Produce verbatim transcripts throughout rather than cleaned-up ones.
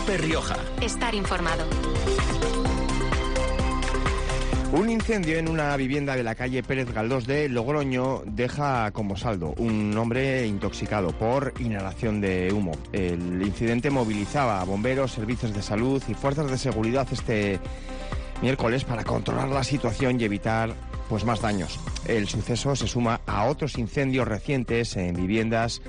COPE Rioja. Estar informado. Un incendio en una vivienda de la calle Pérez Galdós de Logroño deja como saldo un hombre intoxicado por inhalación de humo. El incidente movilizaba a bomberos, servicios de salud y fuerzas de seguridad este miércoles para controlar la situación y evitar pues más daños. El suceso se suma a otros incendios recientes en viviendas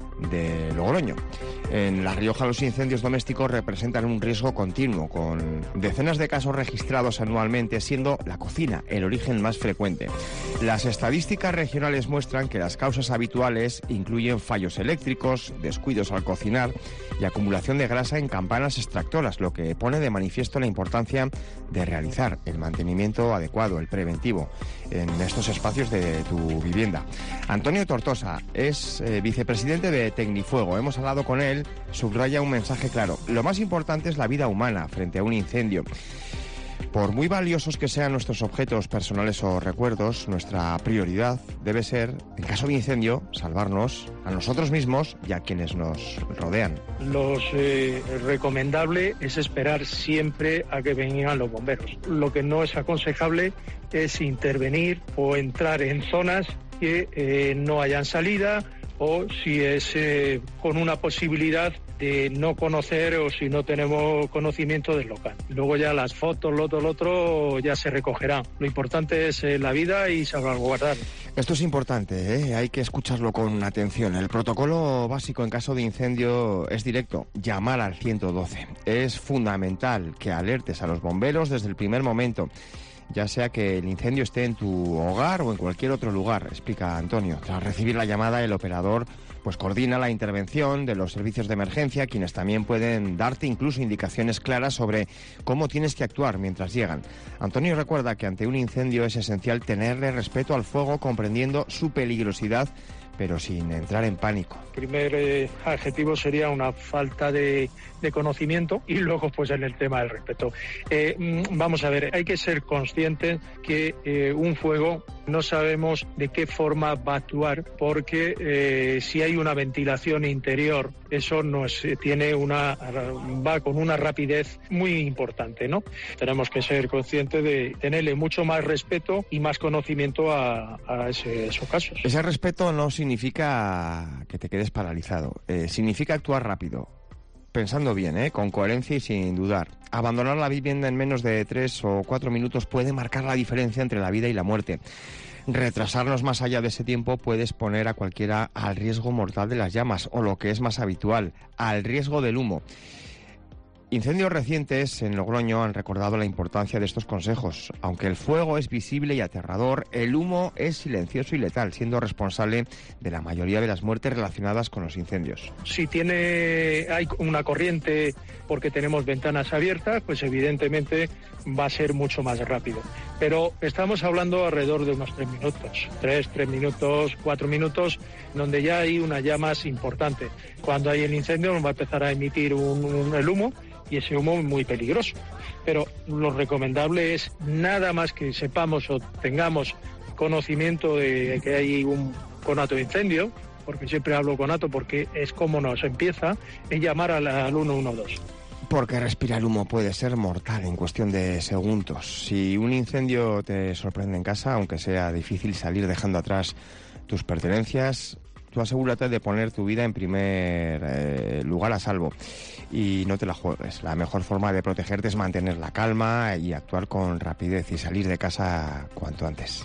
de Logroño. En La Rioja los incendios domésticos representan un riesgo continuo, con decenas de casos registrados anualmente, siendo la cocina el origen más frecuente. Las estadísticas regionales muestran que las causas habituales incluyen fallos eléctricos, descuidos al cocinar y acumulación de grasa en campanas extractoras, lo que pone de manifiesto la importancia de realizar el mantenimiento adecuado, el preventivo, en estos espacios de tu vivienda. Antonio Tortosa es eh, vicepresidente de Tecnifuego. Hemos hablado con él, subraya un mensaje claro. Lo más importante es la vida humana frente a un incendio. Por muy valiosos que sean nuestros objetos personales o recuerdos, nuestra prioridad debe ser, en caso de incendio, salvarnos a nosotros mismos y a quienes nos rodean. Lo eh, recomendable es esperar siempre a que vengan los bomberos. Lo que no es aconsejable es intervenir o entrar en zonas que eh, no hayan salida, o si es eh, con una posibilidad de no conocer o si no tenemos conocimiento del local. Luego ya las fotos, lo otro, lo otro ya se recogerán. Lo importante es eh, la vida y salvaguardar. Esto es importante, ¿eh? Hay que escucharlo con atención. El protocolo básico en caso de incendio es directo, llamar al ciento doce. Es fundamental que alertes a los bomberos desde el primer momento, ya sea que el incendio esté en tu hogar o en cualquier otro lugar, explica Antonio. Tras recibir la llamada, el operador pues coordina la intervención de los servicios de emergencia, quienes también pueden darte incluso indicaciones claras sobre cómo tienes que actuar mientras llegan. Antonio recuerda que ante un incendio es esencial tenerle respeto al fuego, comprendiendo su peligrosidad, pero sin entrar en pánico. El primer eh, adjetivo sería una falta de, de conocimiento y luego pues en el tema del respeto. Eh, vamos a ver, hay que ser conscientes que eh, un fuego no sabemos de qué forma va a actuar, porque eh, si hay una ventilación interior, eso nos tiene una va con una rapidez muy importante, ¿no? Tenemos que ser conscientes de tenerle mucho más respeto y más conocimiento a, a ese, esos casos. Ese respeto no significa que te quedes paralizado, eh, significa actuar rápido, pensando bien, ¿eh? Con coherencia y sin dudar. Abandonar la vivienda en menos de tres o cuatro minutos puede marcar la diferencia entre la vida y la muerte. Retrasarnos más allá de ese tiempo puede exponer a cualquiera al riesgo mortal de las llamas, o lo que es más habitual, al riesgo del humo. Incendios recientes en Logroño han recordado la importancia de estos consejos. Aunque el fuego es visible y aterrador, el humo es silencioso y letal, siendo responsable de la mayoría de las muertes relacionadas con los incendios. Si tiene hay una corriente porque tenemos ventanas abiertas, pues evidentemente va a ser mucho más rápido. Pero estamos hablando alrededor de unos tres minutos, tres, tres minutos, cuatro minutos, donde ya hay una llama importante. Cuando hay el incendio nos va a empezar a emitir un, un, el humo, y ese humo es muy peligroso. Pero lo recomendable es, nada más que sepamos o tengamos conocimiento de que hay un conato de incendio, porque siempre hablo conato porque es como nos empieza, es llamar al, al uno uno dos. Porque respirar humo puede ser mortal en cuestión de segundos. Si un incendio te sorprende en casa, aunque sea difícil salir dejando atrás tus pertenencias, tú asegúrate de poner tu vida en primer eh, lugar a salvo y no te la juegues. La mejor forma de protegerte es mantener la calma y actuar con rapidez y salir de casa cuanto antes.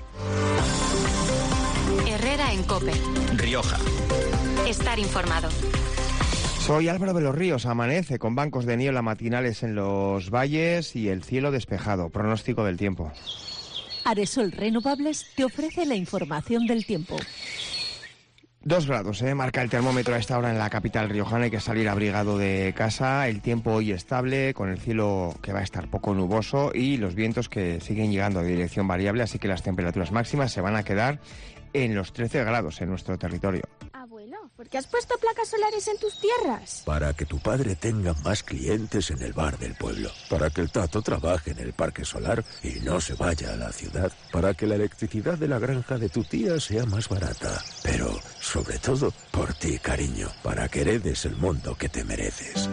Herrera en COPE. Rioja. Estar informado. Soy Álvaro de los Ríos. Amanece con bancos de niebla matinales en los valles y el cielo despejado. Pronóstico del tiempo. Aresol Renovables te ofrece la información del tiempo. Dos grados, ¿eh? Marca el termómetro a esta hora en la capital riojana. Hay que salir abrigado de casa. El tiempo hoy estable, con el cielo que va a estar poco nuboso y los vientos que siguen llegando de dirección variable, así que las temperaturas máximas se van a quedar en los trece grados en nuestro territorio. Abuelo, ¿por qué has puesto placas solares en tus tierras? Para que tu padre tenga más clientes en el bar del pueblo. Para que el Tato trabaje en el parque solar y no se vaya a la ciudad. Para que la electricidad de la granja de tu tía sea más barata. Pero, sobre todo, por ti, cariño. Para que heredes el mundo que te mereces.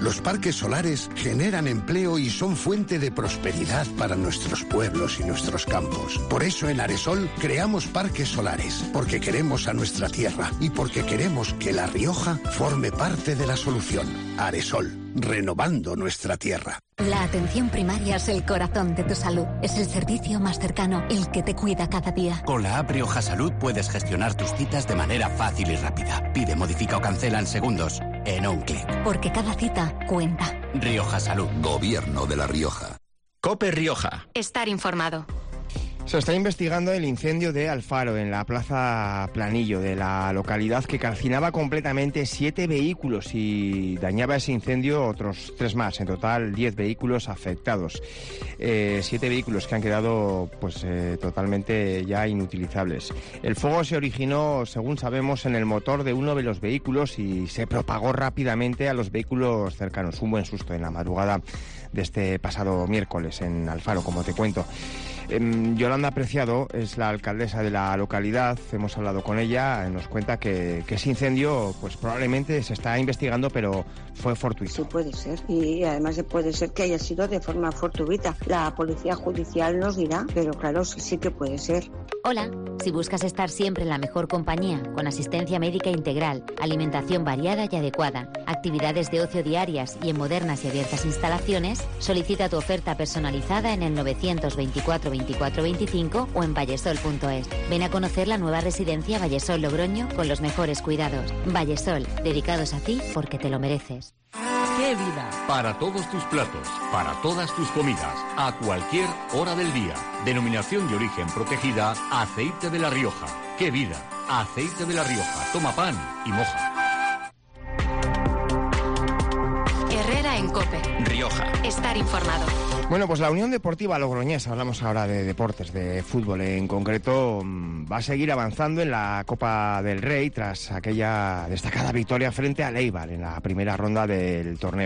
Los parques solares generan empleo y son fuente de prosperidad para nuestros pueblos y nuestros campos. Por eso en Aresol creamos parques solares, porque queremos a nuestra tierra y porque queremos que La Rioja forme parte de la solución. Aresol, renovando nuestra tierra. La atención primaria es el corazón de tu salud. Es el servicio más cercano, el que te cuida cada día. Con la app Rioja Salud puedes gestionar tus citas de manera fácil y rápida. Pide, modifica o cancela en segundos, en un clic. Porque cada cita cuenta. Rioja Salud. Gobierno de La Rioja. COPE Rioja. Estar informado. Se está investigando el incendio de Alfaro en la Plaza Planillo de la localidad, que calcinaba completamente siete vehículos y dañaba ese incendio otros tres más. En total, diez vehículos afectados. Eh, siete vehículos que han quedado pues eh, totalmente ya inutilizables. El fuego se originó, según sabemos, en el motor de uno de los vehículos y se propagó rápidamente a los vehículos cercanos. Un buen susto en la madrugada de este pasado miércoles en Alfaro, como te cuento. Eh, Yolanda Preciado es la alcaldesa de la localidad, hemos hablado con ella, nos cuenta que, que ese incendio pues probablemente se está investigando, pero fue fortuito. Sí, puede ser, y además puede ser que haya sido de forma fortuita. La policía judicial nos dirá, pero claro, sí, sí que puede ser. Hola, si buscas estar siempre en la mejor compañía, con asistencia médica integral, alimentación variada y adecuada, actividades de ocio diarias y en modernas y abiertas instalaciones, solicita tu oferta personalizada en el novecientos veinticuatro veinticuatro veinticinco o en vallesol punto es. Ven a conocer la nueva residencia Vallesol Logroño con los mejores cuidados. Vallesol, dedicados a ti porque te lo mereces. ¡Qué vida! Para todos tus platos, para todas tus comidas, a cualquier hora del día. Denominación de origen protegida, Aceite de La Rioja. ¡Qué vida! Aceite de La Rioja. Toma pan y moja. Herrera en COPE. Rioja. Estar informado. Bueno, pues la Unión Deportiva Logroñés, hablamos ahora de deportes, de fútbol en concreto, va a seguir avanzando en la Copa del Rey tras aquella destacada victoria frente al Eibar en la primera ronda del torneo.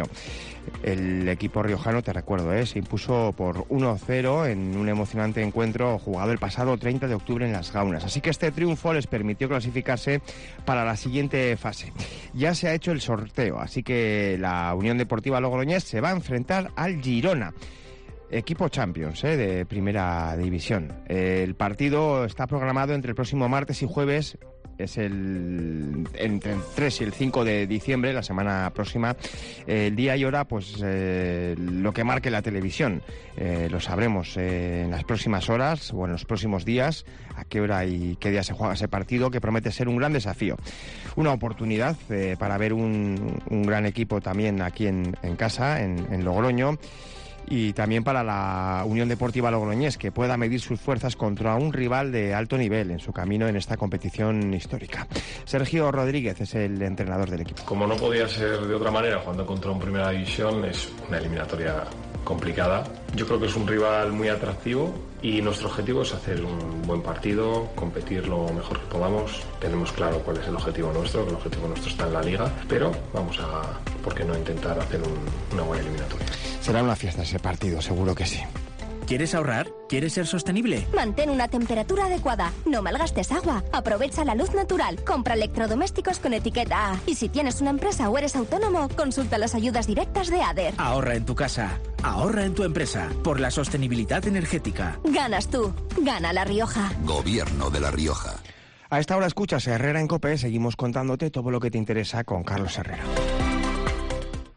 El equipo riojano, te recuerdo, ¿eh? se impuso por uno cero en un emocionante encuentro jugado el pasado treinta de octubre en Las Gaunas. Así que este triunfo les permitió clasificarse para la siguiente fase. Ya se ha hecho el sorteo, así que la Unión Deportiva Logroñés se va a enfrentar al Girona. Equipo Champions, ¿eh? de primera división. El partido está programado entre el próximo martes y jueves. Es el entre el tres y el cinco de diciembre, la semana próxima. El día y hora, pues eh, lo que marque la televisión. Eh, lo sabremos eh, en las próximas horas o en los próximos días, a qué hora y qué día se juega ese partido, que promete ser un gran desafío. Una oportunidad eh, para ver un, un gran equipo también aquí en, en casa, en, en Logroño. Y también para la Unión Deportiva Logroñés, que pueda medir sus fuerzas contra un rival de alto nivel en su camino en esta competición histórica. Sergio Rodríguez es el entrenador del equipo. Como no podía ser de otra manera, jugando contra un Primera División es una eliminatoria complicada. Yo creo que es un rival muy atractivo y nuestro objetivo es hacer un buen partido, competir lo mejor que podamos. Tenemos claro cuál es el objetivo nuestro, que el objetivo nuestro está en la Liga, pero vamos a, ¿por qué no intentar hacer un, una buena eliminatoria? Será una fiesta ese partido, seguro que sí. ¿Quieres ahorrar? ¿Quieres ser sostenible? Mantén una temperatura adecuada. No malgastes agua. Aprovecha la luz natural. Compra electrodomésticos con etiqueta A. Y si tienes una empresa o eres autónomo, consulta las ayudas directas de ADER. Ahorra en tu casa. Ahorra en tu empresa. Por la sostenibilidad energética. Ganas tú. Gana La Rioja. Gobierno de La Rioja. A esta hora escuchas Herrera en COPE. Seguimos contándote todo lo que te interesa con Carlos Herrera.